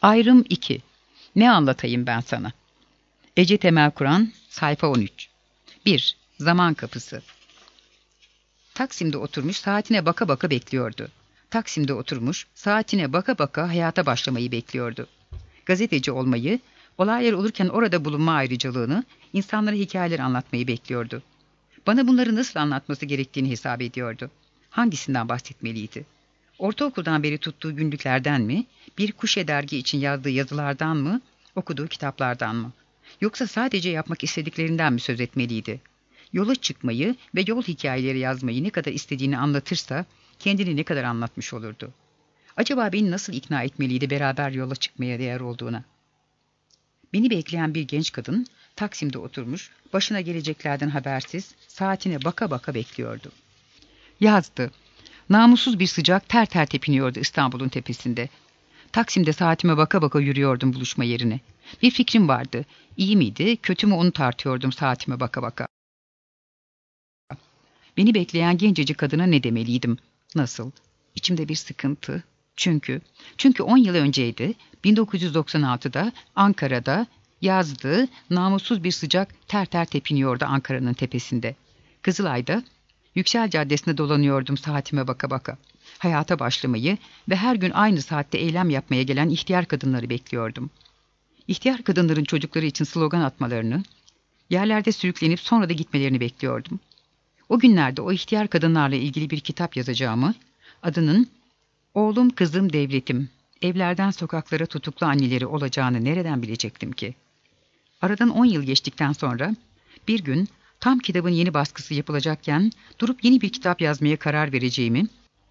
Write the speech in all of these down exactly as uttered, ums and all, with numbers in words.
Ayrım iki. Ne anlatayım ben sana? Ece Temel Kur'an, sayfa on üç. bir. Zaman kapısı. Taksim'de oturmuş saatine baka baka bekliyordu. Taksim'de oturmuş saatine baka baka hayata başlamayı bekliyordu. Gazeteci olmayı, olaylar olurken orada bulunma ayrıcalığını, insanlara hikayeler anlatmayı bekliyordu. Bana bunları nasıl anlatması gerektiğini hesap ediyordu. Hangisinden bahsetmeliydi? Ortaokuldan beri tuttuğu günlüklerden mi, bir kuşe dergi için yazdığı yazılardan mı, okuduğu kitaplardan mı? Yoksa sadece yapmak istediklerinden mi söz etmeliydi? Yola çıkmayı ve yol hikayeleri yazmayı ne kadar istediğini anlatırsa, kendini ne kadar anlatmış olurdu? Acaba beni nasıl ikna etmeliydi beraber yola çıkmaya değer olduğuna? Beni bekleyen bir genç kadın, Taksim'de oturmuş, başına geleceklerden habersiz, saatine baka baka bekliyordu. Yazdı. Namussuz bir sıcak ter ter tepiniyordu İstanbul'un tepesinde. Taksim'de saatime baka baka yürüyordum buluşma yerine. Bir fikrim vardı. İyi miydi, kötü mü onu tartıyordum saatime baka baka. Beni bekleyen gencecik kadına ne demeliydim? Nasıl? İçimde bir sıkıntı. Çünkü, çünkü on yıl önceydi, bin dokuz yüz doksan altıda Ankara'da yazdığı namussuz bir sıcak ter ter tepiniyordu Ankara'nın tepesinde. Kızılay'da Yüksel Caddesi'nde dolanıyordum saatime baka baka. Hayata başlamayı ve her gün aynı saatte eylem yapmaya gelen ihtiyar kadınları bekliyordum. İhtiyar kadınların çocukları için slogan atmalarını, yerlerde sürüklenip sonra da gitmelerini bekliyordum. O günlerde o ihtiyar kadınlarla ilgili bir kitap yazacağımı, adının "Oğlum Kızım Devletim, Evlerden Sokaklara Tutuklu Anneleri" olacağını nereden bilecektim ki? Aradan on yıl geçtikten sonra bir gün tam kitabın yeni baskısı yapılacakken durup yeni bir kitap yazmaya karar vereceğimi,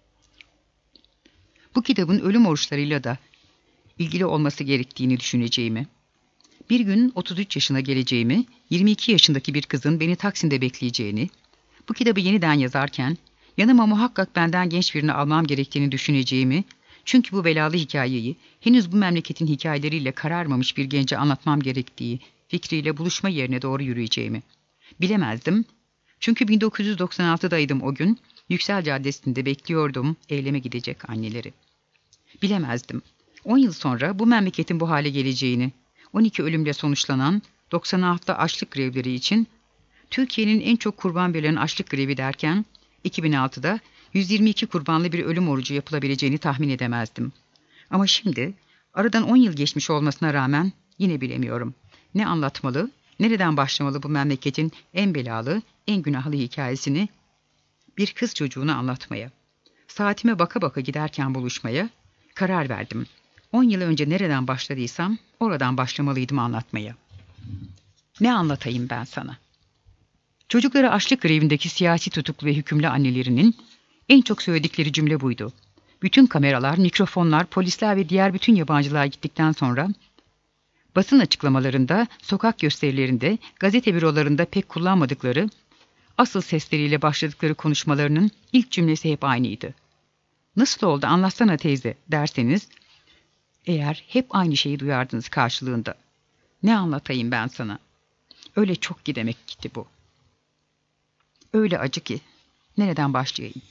bu kitabın ölüm oruçlarıyla da ilgili olması gerektiğini düşüneceğimi, bir gün otuz üç yaşına geleceğimi, yirmi iki yaşındaki bir kızın beni Taksim'de bekleyeceğini, bu kitabı yeniden yazarken yanıma muhakkak benden genç birini almam gerektiğini düşüneceğimi, çünkü bu belalı hikayeyi henüz bu memleketin hikayeleriyle kararmamış bir gence anlatmam gerektiği fikriyle buluşma yerine doğru yürüyeceğimi bilemezdim. Çünkü bin dokuz yüz doksan altıdaydım o gün, Yüksel Caddesi'nde bekliyordum eyleme gidecek anneleri. Bilemezdim. on yıl sonra bu memleketin bu hale geleceğini, on iki ölümle sonuçlanan doksan altıda açlık grevleri için Türkiye'nin en çok kurban verilen açlık grevi derken iki bin altıda yüz yirmi iki kurbanlı bir ölüm orucu yapılabileceğini tahmin edemezdim. Ama şimdi aradan on yıl geçmiş olmasına rağmen yine bilemiyorum. Ne anlatmalı, nereden başlamalı bu memleketin en belalı, en günahlı hikayesini bir kız çocuğuna anlatmaya. Saatime baka baka giderken buluşmaya karar verdim. On yıl önce nereden başladıysam oradan başlamalıydım anlatmaya. Ne anlatayım ben sana? Çocukları açlık grevindeki siyasi tutuklu ve hükümlü annelerinin en çok söyledikleri cümle buydu. Bütün kameralar, mikrofonlar, polisler ve diğer bütün yabancılar gittikten sonra basın açıklamalarında, sokak gösterilerinde, gazete bürolarında pek kullanmadıkları, asıl sesleriyle başladıkları konuşmalarının ilk cümlesi hep aynıydı. "Nasıl oldu anlatsana teyze" derseniz, eğer hep aynı şeyi duyardınız karşılığında. Ne anlatayım ben sana? Öyle çok ki demek gitti bu. Öyle acı ki. Nereden başlayayım?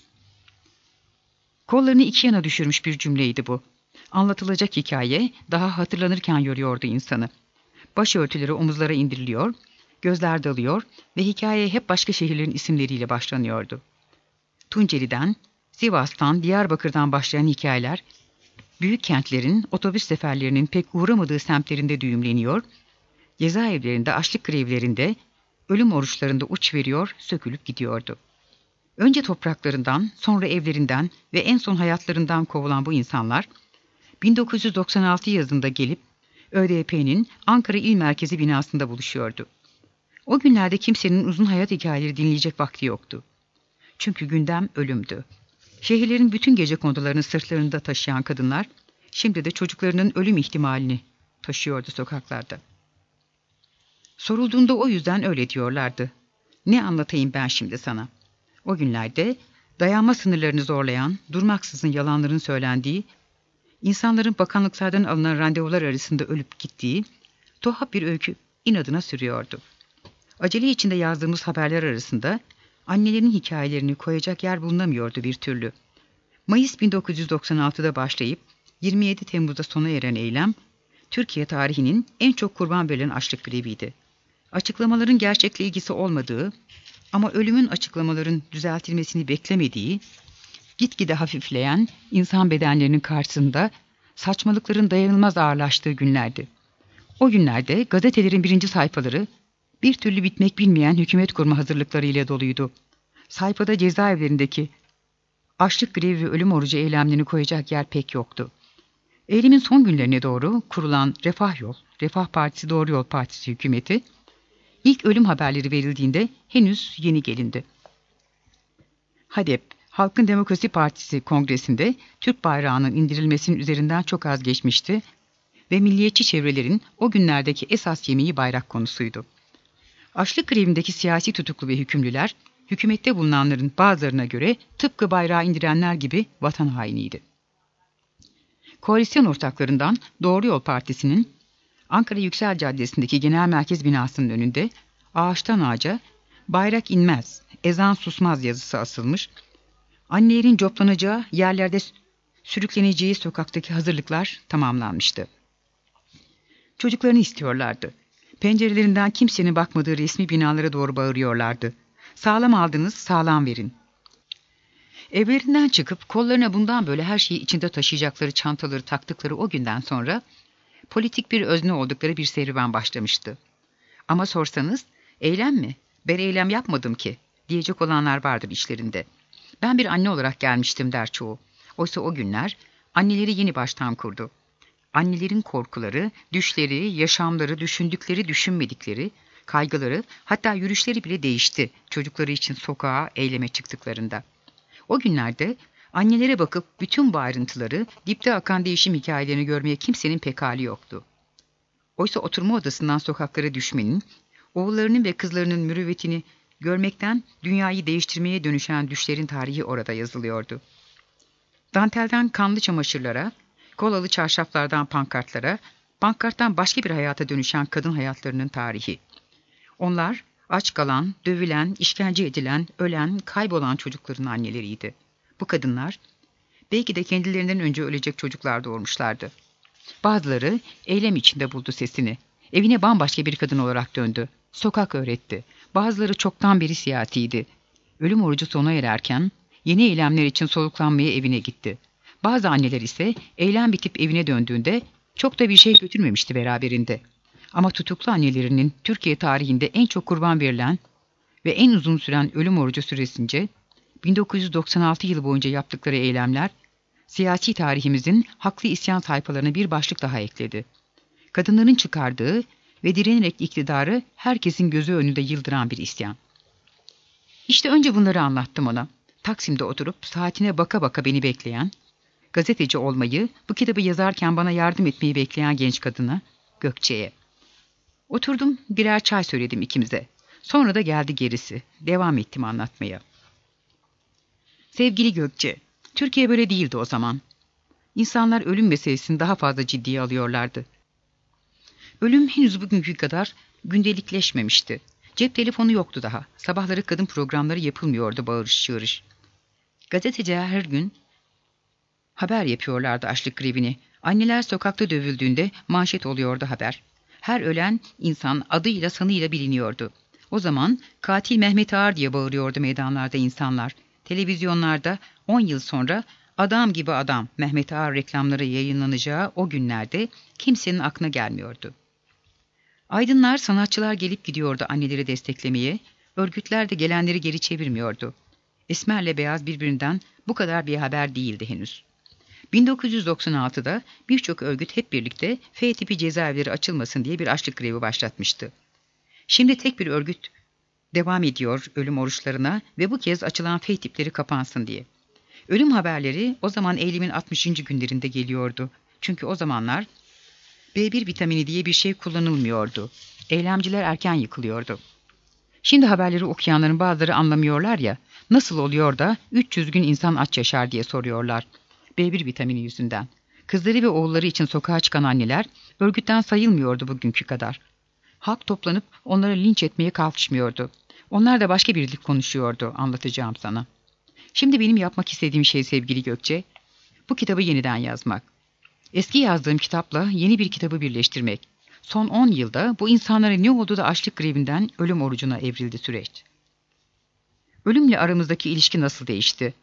Kollarını iki yana düşürmüş bir cümleydi bu. Anlatılacak hikaye daha hatırlanırken yoruyordu insanı. Başörtüleri omuzlara indiriliyor, gözler dalıyor ve hikayeye hep başka şehirlerin isimleriyle başlanıyordu. Tunceli'den, Sivas'tan, Diyarbakır'dan başlayan hikayeler, büyük kentlerin, otobüs seferlerinin pek uğramadığı semtlerinde düğümleniyor, cezaevlerinde, açlık grevlerinde, ölüm oruçlarında uç veriyor, sökülüp gidiyordu. Önce topraklarından, sonra evlerinden ve en son hayatlarından kovulan bu insanlar, bin dokuz yüz doksan altı yazında gelip ÖDP'nin Ankara İl Merkezi binasında buluşuyordu. O günlerde kimsenin uzun hayat hikayeleri dinleyecek vakti yoktu. Çünkü gündem ölümdü. Şehirlerin bütün gecekondularını sırtlarında taşıyan kadınlar, şimdi de çocuklarının ölüm ihtimalini taşıyordu sokaklarda. Sorulduğunda o yüzden öyle diyorlardı. Ne anlatayım ben şimdi sana? O günlerde dayanma sınırlarını zorlayan, durmaksızın yalanların söylendiği, insanların bakanlıklardan alınan randevular arasında ölüp gittiği tuhaf bir öykü inadına sürüyordu. Acele içinde yazdığımız haberler arasında annelerin hikayelerini koyacak yer bulunamıyordu bir türlü. Mayıs bin dokuz yüz doksan altıda başlayıp yirmi yedi Temmuz'da sona eren eylem Türkiye tarihinin en çok kurban verilen açlık greviydi. Açıklamaların gerçekle ilgisi olmadığı ama ölümün açıklamaların düzeltilmesini beklemediği, gitgide hafifleyen insan bedenlerinin karşısında saçmalıkların dayanılmaz ağırlaştığı günlerdi. O günlerde gazetelerin birinci sayfaları bir türlü bitmek bilmeyen hükümet kurma hazırlıkları ile doluydu. Sayfada cezaevlerindeki açlık grevi ve ölüm orucu eylemlerini koyacak yer pek yoktu. Eylemin son günlerine doğru kurulan Refah Yol, Refah Partisi Doğru Yol Partisi hükümeti, ilk ölüm haberleri verildiğinde henüz yeni gelindi. HADEP, Halkın Demokrasi Partisi kongresinde Türk bayrağının indirilmesinin üzerinden çok az geçmişti ve milliyetçi çevrelerin o günlerdeki esas yemeği bayrak konusuydu. Açlık grevindeki siyasi tutuklu ve hükümlüler, hükümette bulunanların bazılarına göre tıpkı bayrağı indirenler gibi vatan hainiydi. Koalisyon ortaklarından Doğru Yol Partisi'nin Ankara Yüksel Caddesi'ndeki genel merkez binasının önünde ağaçtan ağaca "Bayrak inmez, ezan susmaz" yazısı asılmış, annelerin coplanacağı, yerlerde sürükleneceği sokaktaki hazırlıklar tamamlanmıştı. Çocuklarını istiyorlardı. Pencerelerinden kimsenin bakmadığı resmi binalara doğru bağırıyorlardı. "Sağlam aldınız, sağlam verin." Evlerinden çıkıp kollarına bundan böyle her şeyi içinde taşıyacakları çantaları taktıkları o günden sonra politik bir özne oldukları bir serüven başlamıştı. Ama sorsanız, eylem mi? Ben eylem yapmadım ki diyecek olanlar vardır içlerinde. Ben bir anne olarak gelmiştim der çoğu. Oysa o günler anneleri yeni baştan kurdu. Annelerin korkuları, düşleri, yaşamları, düşündükleri, düşünmedikleri, kaygıları, hatta yürüyüşleri bile değişti çocukları için sokağa, eyleme çıktıklarında. O günlerde annelere bakıp bütün bu ayrıntıları, dipte akan değişim hikayelerini görmeye kimsenin pek hali yoktu. Oysa oturma odasından sokaklara düşmenin, oğullarının ve kızlarının mürüvvetini görmekten dünyayı değiştirmeye dönüşen düşlerin tarihi orada yazılıyordu. Dantelden kanlı çamaşırlara, kolalı çarşaflardan pankartlara, pankarttan başka bir hayata dönüşen kadın hayatlarının tarihi. Onlar aç kalan, dövülen, işkence edilen, ölen, kaybolan çocukların anneleriydi. Bu kadınlar belki de kendilerinden önce ölecek çocuklar doğurmuşlardı. Bazıları eylem içinde buldu sesini. Evine bambaşka bir kadın olarak döndü. Sokak öğretti. Bazıları çoktan beri siyasiydi. Ölüm orucu sona ererken yeni eylemler için soluklanmaya evine gitti. Bazı anneler ise eylem bitip evine döndüğünde çok da bir şey götürmemişti beraberinde. Ama tutuklu annelerinin Türkiye tarihinde en çok kurban verilen ve en uzun süren ölüm orucu süresince bin dokuz yüz doksan altı yılı boyunca yaptıkları eylemler siyasi tarihimizin haklı isyan sayfalarına bir başlık daha ekledi. Kadınların çıkardığı ve direnerek iktidarı herkesin gözü önünde yıldıran bir isyan. İşte önce bunları anlattım ona. Taksim'de oturup saatine baka baka beni bekleyen, gazeteci olmayı, bu kitabı yazarken bana yardım etmeyi bekleyen genç kadına, Gökçe'ye. Oturdum, birer çay söyledim ikimize. Sonra da geldi gerisi. Devam ettim anlatmaya. Sevgili Gökçe, Türkiye böyle değildi o zaman. İnsanlar ölüm meselesini daha fazla ciddiye alıyorlardı. Ölüm henüz bugünkü kadar gündelikleşmemişti. Cep telefonu yoktu daha. Sabahları kadın programları yapılmıyordu bağırış çığırış. Gazeteciler her gün haber yapıyorlardı açlık grevini. Anneler sokakta dövüldüğünde manşet oluyordu haber. Her ölen insan adıyla sanıyla biliniyordu. O zaman katil Mehmet Ağar diye bağırıyordu meydanlarda insanlar. Televizyonlarda on yıl sonra adam gibi adam Mehmet Ağar reklamları yayınlanacağı o günlerde kimsenin aklına gelmiyordu. Aydınlar, sanatçılar gelip gidiyordu anneleri desteklemeye, örgütler de gelenleri geri çevirmiyordu. Esmerle beyaz birbirinden bu kadar bir haber değildi henüz. bin dokuz yüz doksan altıda birçok örgüt hep birlikte F tipi cezaevleri açılmasın diye bir açlık grevi başlatmıştı. Şimdi tek bir örgüt devam ediyor ölüm oruçlarına ve bu kez açılan F tipleri kapansın diye. Ölüm haberleri o zaman eylemin altmışıncı günlerinde geliyordu. Çünkü o zamanlar B bir vitamini diye bir şey kullanılmıyordu. Eylemciler erken yıkılıyordu. Şimdi haberleri okuyanların bazıları anlamıyorlar ya, nasıl oluyor da üç yüz gün insan aç yaşar diye soruyorlar. B bir vitamini yüzünden. Kızları ve oğulları için sokağa çıkan anneler örgütten sayılmıyordu bugünkü kadar. Halk toplanıp onları linç etmeye kalkışmıyordu. Onlar da başka bir dil konuşuyordu, anlatacağım sana. Şimdi benim yapmak istediğim şey sevgili Gökçe, bu kitabı yeniden yazmak. Eski yazdığım kitapla yeni bir kitabı birleştirmek. Son on yılda bu insanlara ne oldu da açlık grevinden ölüm orucuna evrildi süreç. Ölümle aramızdaki ilişki nasıl değişti?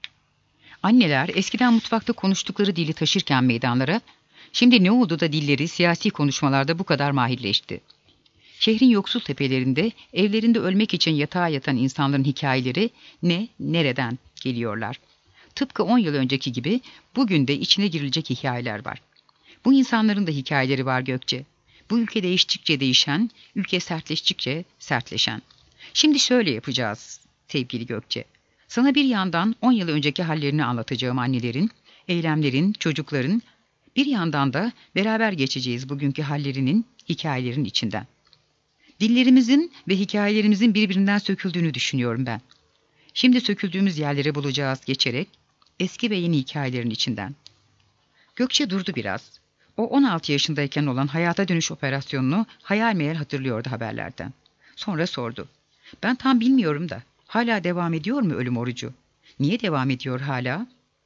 Anneler eskiden mutfakta konuştukları dili taşırken meydanlara, şimdi ne oldu da dilleri siyasi konuşmalarda bu kadar mahirleşti? Şehrin yoksul tepelerinde, evlerinde ölmek için yatağa yatan insanların hikayeleri ne, nereden geliyorlar? Tıpkı on yıl önceki gibi bugün de içine girilecek hikayeler var. Bu insanların da hikayeleri var Gökçe. Bu ülke değiştikçe değişen, ülke sertleştikçe sertleşen. Şimdi şöyle yapacağız sevgili Gökçe. Sana bir yandan on yıl önceki hallerini anlatacağım annelerin, eylemlerin, çocukların, bir yandan da beraber geçeceğiz bugünkü hallerinin, hikayelerin içinden. Dillerimizin ve hikayelerimizin birbirinden söküldüğünü düşünüyorum ben. Şimdi söküldüğümüz yerleri bulacağız geçerek, eski ve yeni hikayelerin içinden. Gökçe durdu biraz. O on altı yaşındayken olan hayata dönüş operasyonunu hayal meyal hatırlıyordu haberlerden. Sonra sordu. Ben tam bilmiyorum da hala devam ediyor mu ölüm orucu? Niye devam ediyor hala?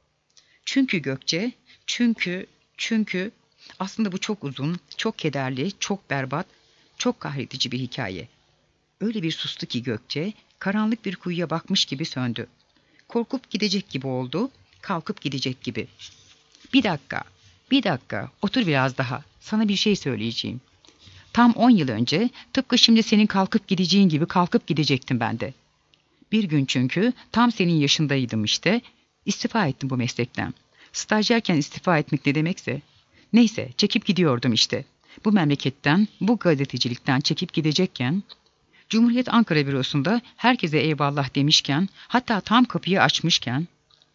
Çünkü Gökçe, çünkü, çünkü aslında bu çok uzun, çok kederli, çok berbat, çok kahredici bir hikaye. Öyle bir sustu ki Gökçe, karanlık bir kuyuya bakmış gibi söndü. Korkup gidecek gibi oldu, kalkıp gidecek gibi. Bir dakika, bir dakika, otur biraz daha. Sana bir şey söyleyeceğim. Tam on yıl önce, tıpkı şimdi senin kalkıp gideceğin gibi kalkıp gidecektim ben de. Bir gün çünkü tam senin yaşındaydım işte, istifa ettim bu meslekten. Stajyerken istifa etmek ne demekse. Neyse, çekip gidiyordum işte. Bu memleketten, bu gazetecilikten çekip gidecekken, Cumhuriyet Ankara bürosunda herkese eyvallah demişken, hatta tam kapıyı açmışken,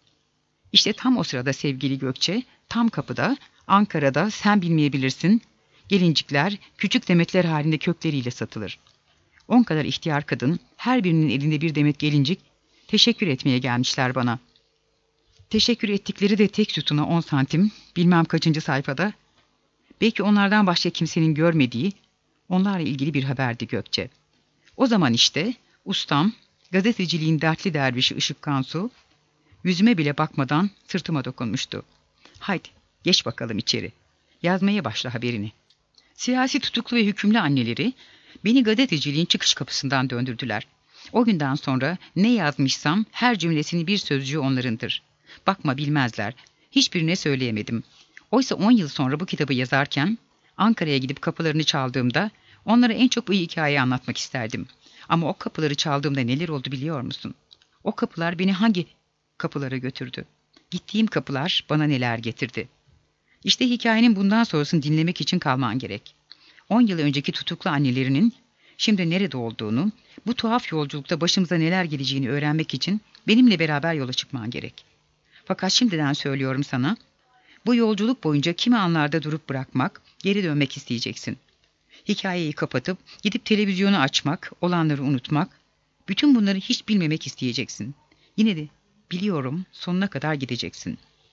işte tam o sırada sevgili Gökçe, tam kapıda, Ankara'da sen bilmeyebilirsin, gelincikler, küçük demetler halinde kökleriyle satılır. On kadar ihtiyar kadın, her birinin elinde bir demet gelincik, teşekkür etmeye gelmişler bana. Teşekkür ettikleri de tek sütuna on santim, bilmem kaçıncı sayfada, belki onlardan başka kimsenin görmediği, onlarla ilgili bir haberdi Gökçe. O zaman işte, ustam, gazeteciliğin dertli dervişi Işık Kansu, yüzüme bile bakmadan sırtıma dokunmuştu. Haydi, geç bakalım içeri. Yazmaya başla haberini. Siyasi tutuklu ve hükümlü anneleri, beni gazeteciliğin çıkış kapısından döndürdüler. O günden sonra ne yazmışsam her cümlesinin bir sözcüğü onlarındır. Bakma bilmezler, hiçbirine söyleyemedim. Oysa on yıl sonra bu kitabı yazarken, Ankara'ya gidip kapılarını çaldığımda, onlara en çok bu hikayeyi anlatmak isterdim. Ama o kapıları çaldığımda neler oldu biliyor musun? O kapılar beni hangi kapılara götürdü? Gittiğim kapılar bana neler getirdi? İşte hikayenin bundan sonrasını dinlemek için kalman gerek. On yıl önceki tutuklu annelerinin şimdi nerede olduğunu, bu tuhaf yolculukta başımıza neler geleceğini öğrenmek için benimle beraber yola çıkman gerek. Fakat şimdiden söylüyorum sana, bu yolculuk boyunca kimi anlarda durup bırakmak, geri dönmek isteyeceksin. Hikayeyi kapatıp gidip televizyonu açmak, olanları unutmak, bütün bunları hiç bilmemek isteyeceksin. Yine de biliyorum sonuna kadar gideceksin.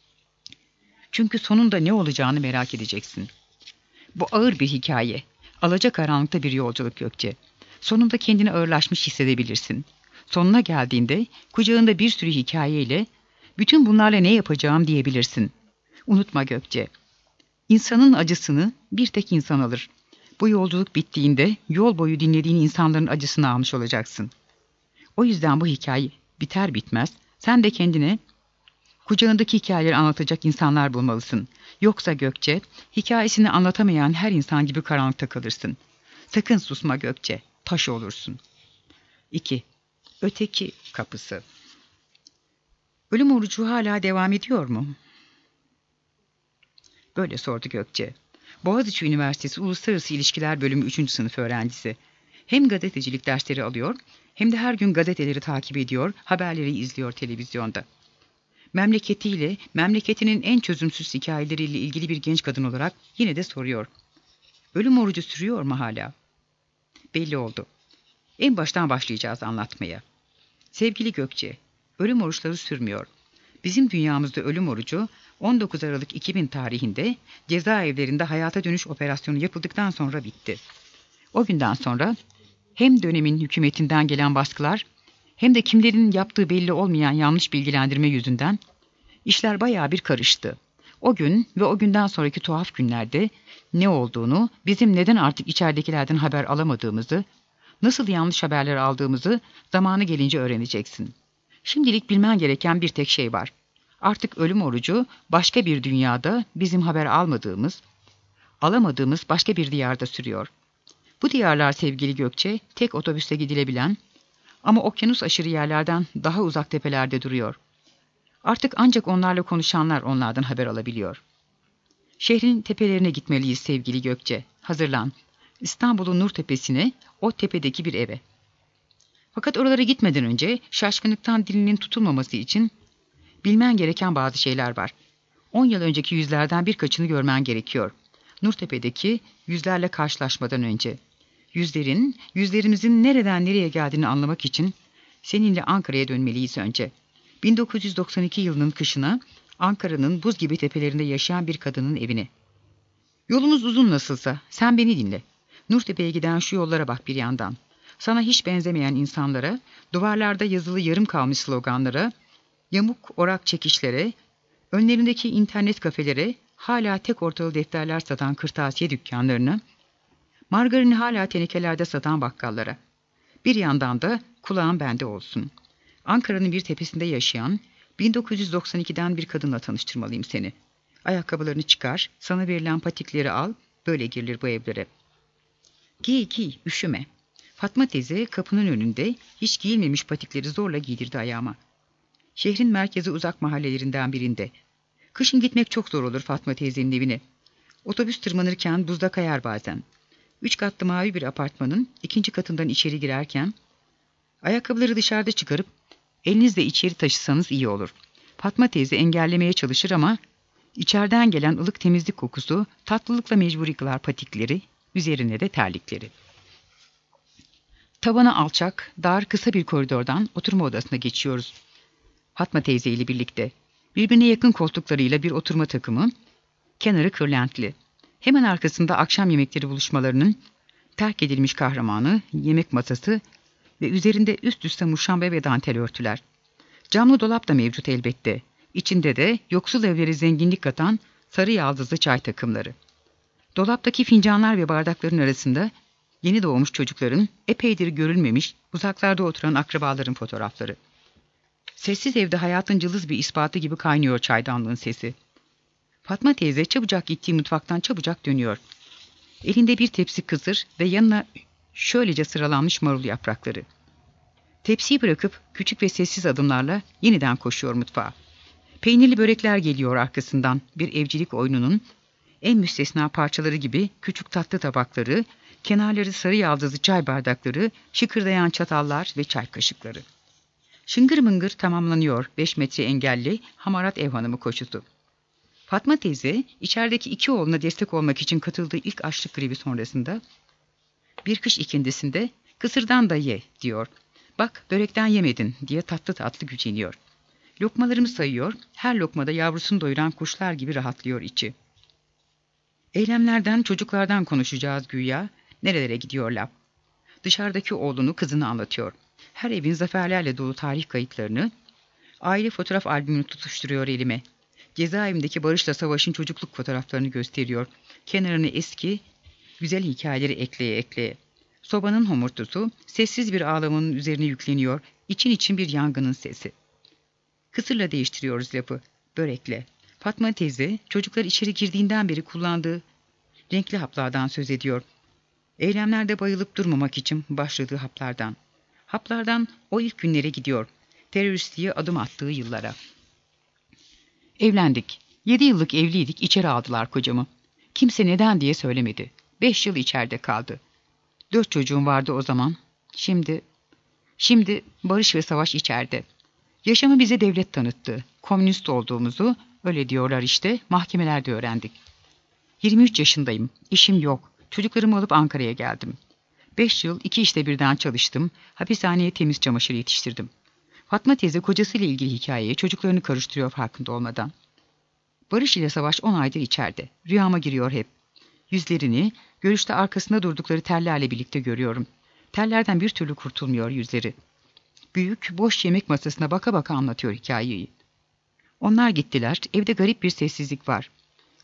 Çünkü sonunda ne olacağını merak edeceksin. Bu ağır bir hikaye. Alacakaranlıkta bir yolculuk Gökçe. Sonunda kendini ağırlaşmış hissedebilirsin. Sonuna geldiğinde kucağında bir sürü hikayeyle bütün bunlarla ne yapacağım diyebilirsin. Unutma Gökçe. İnsanın acısını bir tek insan alır. Bu yolculuk bittiğinde yol boyu dinlediğin insanların acısını almış olacaksın. O yüzden bu hikaye biter bitmez sen de kendine kucağındaki hikayeleri anlatacak insanlar bulmalısın. Yoksa Gökçe, hikayesini anlatamayan her insan gibi karanlıkta kalırsın. Sakın susma Gökçe, taş olursun. iki. Öteki kapısı. Ölüm orucu hala devam ediyor mu? Böyle sordu Gökçe. Boğaziçi Üniversitesi Uluslararası İlişkiler Bölümü üçüncü sınıf öğrencisi. Hem gazetecilik dersleri alıyor, hem de her gün gazeteleri takip ediyor, haberleri izliyor televizyonda. Memleketiyle, memleketinin en çözümsüz hikayeleriyle ilgili bir genç kadın olarak yine de soruyor. Ölüm orucu sürüyor mu hala? Belli oldu. En baştan başlayacağız anlatmaya. Sevgili Gökçe, ölüm oruçları sürmüyor. Bizim dünyamızda ölüm orucu on dokuz Aralık iki bin tarihinde cezaevlerinde hayata dönüş operasyonu yapıldıktan sonra bitti. O günden sonra hem dönemin hükümetinden gelen baskılar hem de kimlerin yaptığı belli olmayan yanlış bilgilendirme yüzünden işler bayağı bir karıştı. O gün ve o günden sonraki tuhaf günlerde ne olduğunu, bizim neden artık içeridekilerden haber alamadığımızı, nasıl yanlış haberler aldığımızı zamanı gelince öğreneceksin. Şimdilik bilmen gereken bir tek şey var. Artık ölüm orucu başka bir dünyada bizim haber almadığımız, alamadığımız başka bir diyarda sürüyor. Bu diyarlar sevgili Gökçe, tek otobüste gidilebilen ama okyanus aşırı yerlerden daha uzak tepelerde duruyor. Artık ancak onlarla konuşanlar onlardan haber alabiliyor. Şehrin tepelerine gitmeliyiz sevgili Gökçe. Hazırlan. İstanbul'un Nur Tepesi'ne, o tepedeki bir eve. Fakat oralara gitmeden önce şaşkınlıktan dilinin tutulmaması için bilmen gereken bazı şeyler var. On yıl önceki yüzlerden birkaçını görmen gerekiyor. Nurtepe'deki yüzlerle karşılaşmadan önce. Yüzlerin, yüzlerimizin nereden nereye geldiğini anlamak için seninle Ankara'ya dönmeliyiz önce. bin dokuz yüz doksan iki yılının kışına Ankara'nın buz gibi tepelerinde yaşayan bir kadının evine. Yolumuz uzun nasılsa, sen beni dinle. Nurtepe'ye giden şu yollara bak bir yandan. Sana hiç benzemeyen insanlara, duvarlarda yazılı yarım kalmış sloganlara, yamuk orak çekişlere, önlerindeki internet kafelere, hala tek ortalı defterler satan kırtasiye dükkanlarına, margarini hala tenekelerde satan bakkallara. Bir yandan da kulağın bende olsun. Ankara'nın bir tepesinde yaşayan, bin dokuz yüz doksan ikiden bir kadınla tanıştırmalıyım seni. Ayakkabılarını çıkar, sana verilen patikleri al, böyle girilir bu evlere. Giy giy, üşüme. Fatma teyze kapının önünde hiç giyilmemiş patikleri zorla giydirdi ayağıma. Şehrin merkezi uzak mahallelerinden birinde. Kışın gitmek çok zor olur Fatma teyzenin evine. Otobüs tırmanırken buzda kayar bazen. Üç katlı mavi bir apartmanın ikinci katından içeri girerken, ayakkabıları dışarıda çıkarıp elinizle içeri taşısanız iyi olur. Fatma teyze engellemeye çalışır ama içeriden gelen ılık temizlik kokusu tatlılıkla mecburi kılar patikleri, üzerine de terlikleri. Tavanı alçak, dar, kısa bir koridordan oturma odasına geçiyoruz. Fatma teyze ile birlikte. Birbirine yakın koltuklarıyla bir oturma takımı, kenarı kırlentli. Hemen arkasında akşam yemekleri buluşmalarının terk edilmiş kahramanı, yemek masası ve üzerinde üst üste muşambe ve dantel örtüler. Camlı dolap da mevcut elbette. İçinde de yoksul evlere zenginlik katan sarı yaldızlı çay takımları. Dolaptaki fincanlar ve bardakların arasında yeni doğmuş çocukların, epeydir görülmemiş, uzaklarda oturan akrabaların fotoğrafları. Sessiz evde hayatın cılız bir ispatı gibi kaynıyor çaydanlığın sesi. Fatma teyze çabucak gittiği mutfaktan çabucak dönüyor. Elinde bir tepsi kısır ve yanına şöylece sıralanmış marul yaprakları. Tepsiyi bırakıp küçük ve sessiz adımlarla yeniden koşuyor mutfağa. Peynirli börekler geliyor arkasından, bir evcilik oyununun en müstesna parçaları gibi küçük tatlı tabakları, kenarları sarı yaldızlı çay bardakları, şıkırdayan çatallar ve çay kaşıkları. Şıngır mıngır tamamlanıyor beş metre engelli hamarat ev hanımı koşusu. Fatma teyze içerideki iki oğluna destek olmak için katıldığı ilk açlık grevi sonrasında bir kış ikindisinde kısırdan da ye diyor. Bak börekten yemedin diye tatlı tatlı güceniyor. Lokmalarımı sayıyor, her lokmada yavrusunu doyuran kuşlar gibi rahatlıyor içi. Eylemlerden, çocuklardan konuşacağız güya, nerelere gidiyor laf. Dışarıdaki oğlunu, kızını anlatıyor. Her evin zaferlerle dolu tarih kayıtlarını, aile fotoğraf albümünü tutuşturuyor elime. Cezaevindeki Barış'la Savaş'ın çocukluk fotoğraflarını gösteriyor. Kenarını eski, güzel hikayeleri ekleye ekleye. Sobanın homurtusu, sessiz bir ağlamanın üzerine yükleniyor, için için bir yangının sesi. Kısırla değiştiriyoruz lafı, börekle. Fatma teyze, çocuklar içeri girdiğinden beri kullandığı renkli haplardan söz ediyor. Eylemlerde bayılıp durmamak için başladığı haplardan. Haplardan o ilk günlere gidiyor. Teröristliğe adım attığı yıllara. Evlendik. Yedi yıllık evliydik, içeri aldılar kocamı. Kimse neden diye söylemedi. Beş yıl içeride kaldı. Dört çocuğum vardı o zaman. Şimdi, şimdi Barış ve Savaş içeride. Yaşamı bize devlet tanıttı. Komünist olduğumuzu, öyle diyorlar işte, mahkemelerde öğrendik. yirmi üç yaşındayım. İşim yok. Çocuklarımı alıp Ankara'ya geldim. Beş yıl iki işte birden çalıştım. Hapishaneye temiz çamaşır yetiştirdim. Fatma teyze kocasıyla ilgili hikayeye çocuklarını karıştırıyor farkında olmadan. Barış ile Savaş on aydır içeride. Rüyama giriyor hep. Yüzlerini, görüşte arkasında durdukları tellerle birlikte görüyorum. Tellerden bir türlü kurtulmuyor yüzleri. Büyük, boş yemek masasına baka baka anlatıyor hikayeyi. Onlar gittiler, evde garip bir sessizlik var.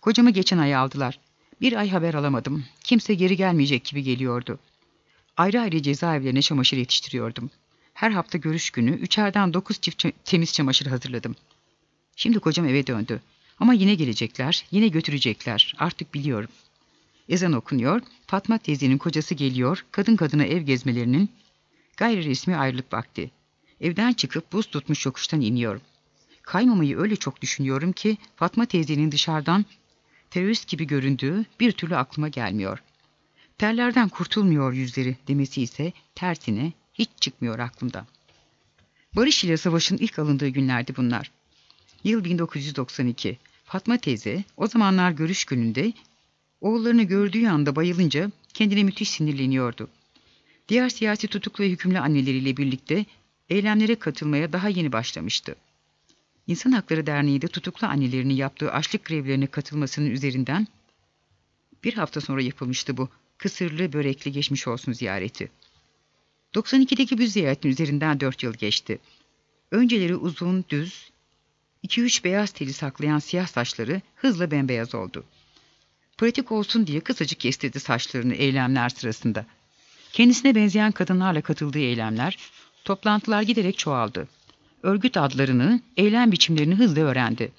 Kocamı geçen ay aldılar. Bir ay haber alamadım. Kimse geri gelmeyecek gibi geliyordu. Ayrı ayrı cezaevlerine çamaşır yetiştiriyordum. Her hafta görüş günü üçerden dokuz çift temiz çamaşır hazırladım. Şimdi kocam eve döndü. Ama yine gelecekler, yine götürecekler. Artık biliyorum. Ezan okunuyor, Fatma teyzenin kocası geliyor, kadın kadına ev gezmelerinin gayri resmi ayrılık vakti. Evden çıkıp buz tutmuş yokuştan iniyorum. Kaymamayı öyle çok düşünüyorum ki Fatma teyzenin dışarıdan terörist gibi göründüğü bir türlü aklıma gelmiyor. Terlerden kurtulmuyor yüzleri demesi ise tersine hiç çıkmıyor aklımdan. Barış ile savaşın ilk alındığı günlerdi bunlar. Yıl bin dokuz yüz doksan iki. Fatma teyze o zamanlar görüş gününde oğullarını gördüğü anda bayılınca kendine müthiş sinirleniyordu. Diğer siyasi tutuklu ve hükümlü anneleriyle birlikte eylemlere katılmaya daha yeni başlamıştı. İnsan Hakları Derneği de tutuklu annelerinin yaptığı açlık grevlerine katılmasının üzerinden bir hafta sonra yapılmıştı bu kısırlı börekli geçmiş olsun ziyareti. doksan ikideki bu ziyaretin üzerinden dört yıl geçti. Önceleri uzun, düz, iki üç beyaz teli saklayan siyah saçları hızla bembeyaz oldu. Pratik olsun diye kısacık kestirdi saçlarını eylemler sırasında. Kendisine benzeyen kadınlarla katıldığı eylemler, toplantılar giderek çoğaldı. Örgüt adlarını, eylem biçimlerini hızla öğrendi.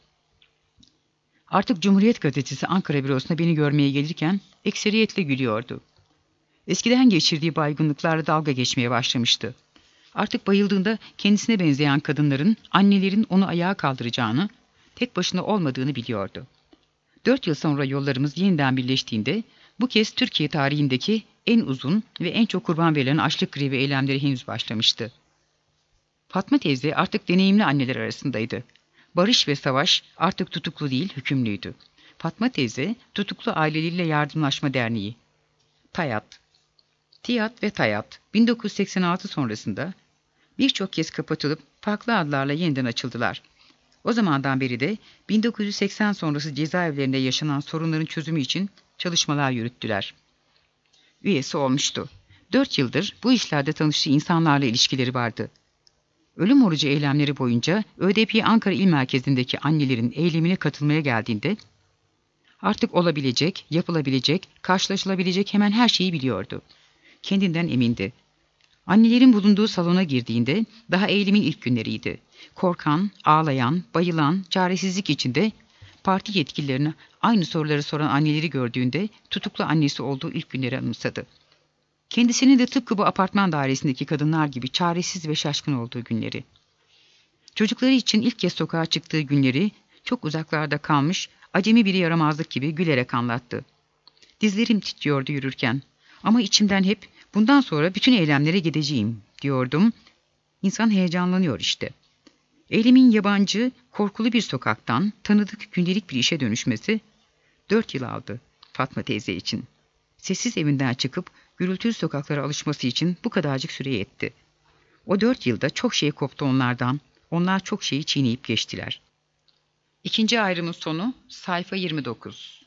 Artık Cumhuriyet Gazetesi Ankara bürosuna beni görmeye gelirken ekseriyetle gülüyordu. Eskiden geçirdiği baygınlıklarla dalga geçmeye başlamıştı. Artık bayıldığında kendisine benzeyen kadınların, annelerin onu ayağa kaldıracağını, tek başına olmadığını biliyordu. Dört yıl sonra yollarımız yeniden birleştiğinde, bu kez Türkiye tarihindeki en uzun ve en çok kurban verilen açlık grevi eylemleri henüz başlamıştı. Fatma teyze artık deneyimli anneler arasındaydı. Barış ve Savaş artık tutuklu değil, hükümlüydü. Fatma teyze, Tutuklu Aileleriyle Yardımlaşma Derneği. TAYAT. TİYAT ve TAYAT, bin dokuz yüz seksen altı sonrasında birçok kez kapatılıp farklı adlarla yeniden açıldılar. O zamandan beri de bin dokuz yüz seksen sonrası cezaevlerinde yaşanan sorunların çözümü için çalışmalar yürüttüler. Üyesi olmuştu. Dört yıldır bu işlerde tanıştığı insanlarla ilişkileri vardı. Ölüm orucu eylemleri boyunca ÖDP Ankara İl Merkezi'ndeki annelerin eylemine katılmaya geldiğinde artık olabilecek, yapılabilecek, karşılaşılabilecek hemen her şeyi biliyordu. Kendinden emindi. Annelerin bulunduğu salona girdiğinde daha eylemin ilk günleriydi. Korkan, ağlayan, bayılan, çaresizlik içinde parti yetkililerine aynı soruları soran anneleri gördüğünde tutuklu annesi olduğu ilk günleri anımsadı. Kendisinin de tıpkı bu apartman dairesindeki kadınlar gibi çaresiz ve şaşkın olduğu günleri. Çocukları için ilk kez sokağa çıktığı günleri çok uzaklarda kalmış, acemi biri yaramazlık gibi gülerek anlattı. Dizlerim titriyordu yürürken ama içimden hep bundan sonra bütün eylemlere gideceğim diyordum. İnsan heyecanlanıyor işte. Eylemin yabancı, korkulu bir sokaktan tanıdık gündelik bir işe dönüşmesi dört yıl aldı Fatma teyze için. Sessiz evinden çıkıp gürültülü sokaklara alışması için bu kadarcık süre yetti. O dört yılda çok şey koptu onlardan, onlar çok şeyi çiğneyip geçtiler. İkinci ayrımın sonu sayfa yirmi dokuz.